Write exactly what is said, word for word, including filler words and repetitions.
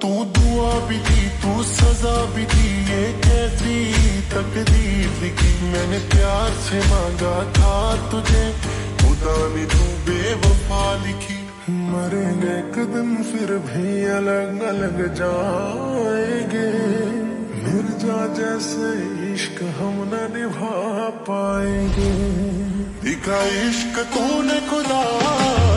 तू दुआ भी दी, तू सजा भी दी, ये कैसी तकदीर लिखी। मैंने प्यार से मांगा था तुझे, खुदा ने तू बेवफा लिखी। मरेंगे एक दिन फिर भी अलग अलग जाएंगे, मिर्जा जैसे इश्क हम न निभा पाएंगे। दिखा इश्क तूने खुदा